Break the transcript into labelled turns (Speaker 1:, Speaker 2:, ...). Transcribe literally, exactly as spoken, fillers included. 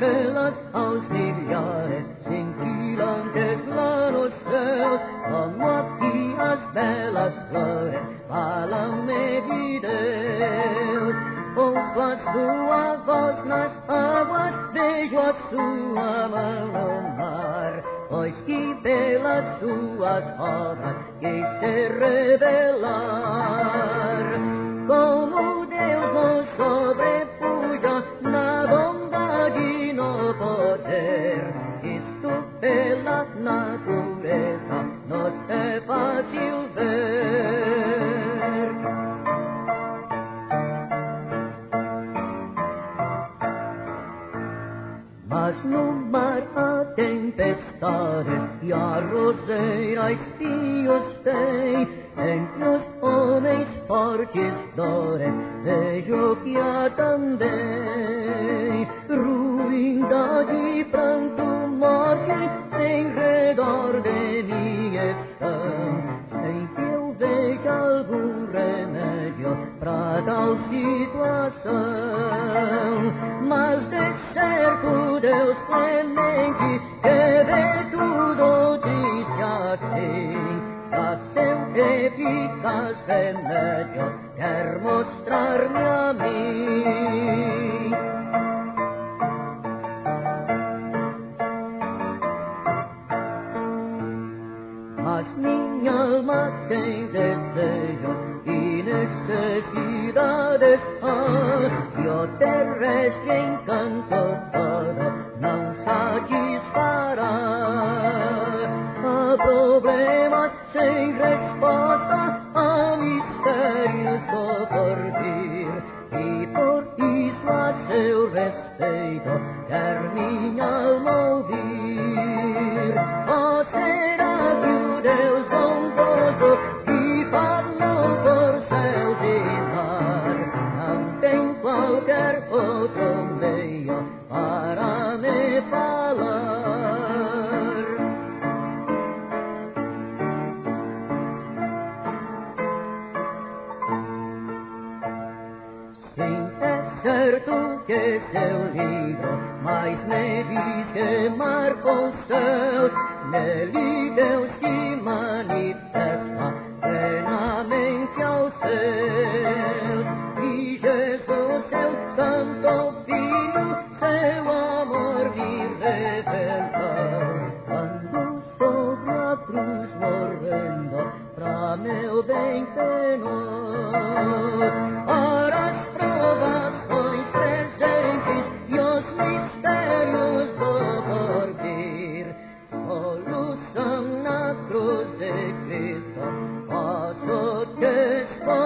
Speaker 1: estrelas auxiliares cintilan desde los céus, como aquí as belas flores falam-me de Deus. Ouço a sua voz nas águas, vejo a sua mão no mar, pois que pelas suas obras quis se revelar. Como Deus nos sobrepuja na bondade e no poder, isto pela natureza nos é fácil ver. Mas no mar há tempestades e a roseira espinhos tem, entre os homens fortes dores vejo que há também ruindade e pranto, morte em redor de mim estão, sem que eu veja algum remédio pra tal situação. Mas de certo Deus clemente, que vê tudo, disse assim, a seu eficaz remédio quer mostrar-me a mim. Mas minha alma tem desejos e necessidades, ah, e o terrestre encanto todo não satisfará. Há problemas sem resposta, há mistérios do porvir, e por isso a seu respeito quer minha alma ouvir. Oh, será que o Deus bondoso que falou por céus e mar não tem qualquer outro meio para me falar? Sim, é certo que seu livro mais me diz que marcou céus, nele Deus se manifesta plenamente aos seus, e Jesus, seu santo Filho, seu amor me revelou, quando sobre a cruz morrendo pra meu bem penou. Ora, as provações presentes e os mistérios do porvir, solução na cruz de Cristo posso te expor.